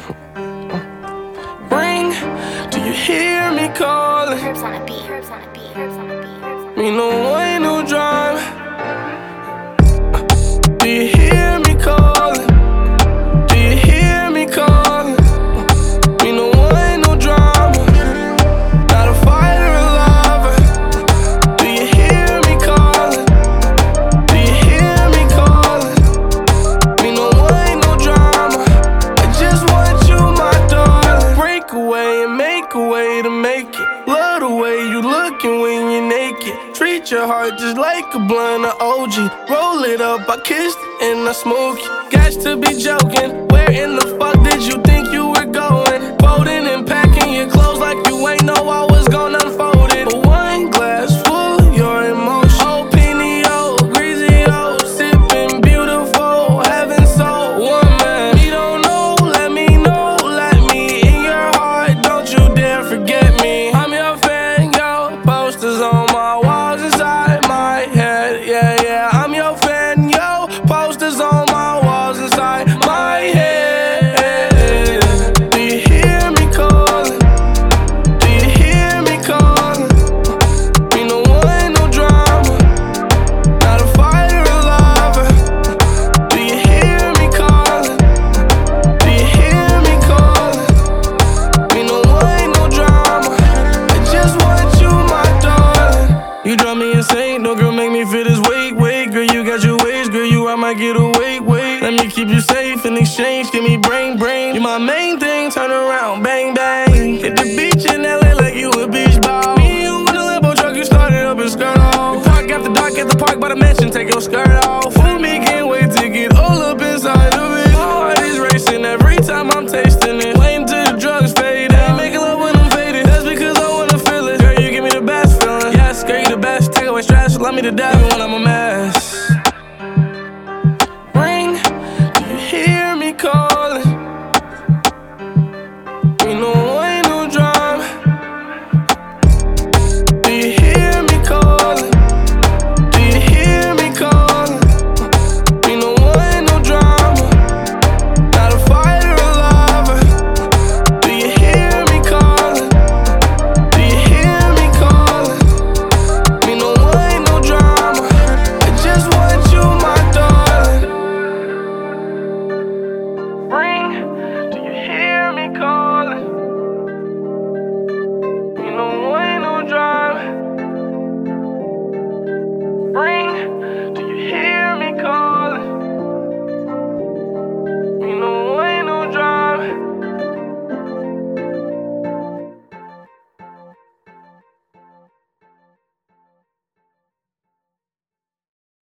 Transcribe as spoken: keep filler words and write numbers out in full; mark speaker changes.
Speaker 1: Ring, do you hear me calling?
Speaker 2: Herbs on a beat, herbs on a beat, herbs on a beat, herbs on a beat.
Speaker 1: Me no one no drive. Do you hear me calling? Do you hear me calling? Me no one no drama. Not a fighter or lover. Do you hear me calling? Do you hear me calling? Me no one no drama. I just want you, my darling. Break away and make a way to make it. Love the way you looking when you're naked. Treat your heart just like a blunt of O G. Roll it up, I kissed it and I smoke it. Got to be joking. Where in the fuck did you think you were going? Folding and packing your clothes like you ain't know I was gonna unfold it. But one glass full of your emotion. Oh, Pinio, greasy, oh, sipping beautiful, heaven so one man. Me don't know, let me know, let me in your heart. Don't you dare forget me. I'm your fan, yo. Posters on my walls inside my head. Yeah, yeah. I'm your fan, yo. Posters on my walls inside my head. Do you hear me calling? Do you hear me calling? Me no one, no drama. Not a fighter or lover. Do you hear me calling? Do you hear me calling? Me no one, no drama. I just want you, my darling. You drive me insane, no girl make me feel this weight, weight. Girl, you got your ways, girl, you I might get away, wait. Let me keep you safe in exchange, give me brain, brain. You my main thing, turn around, bang, bang. Hit the beach in L A like you a beach ball. Me and you in the Lambo truck, you started up and skirt off. We park after dark at the park by the mansion, take your skirt off.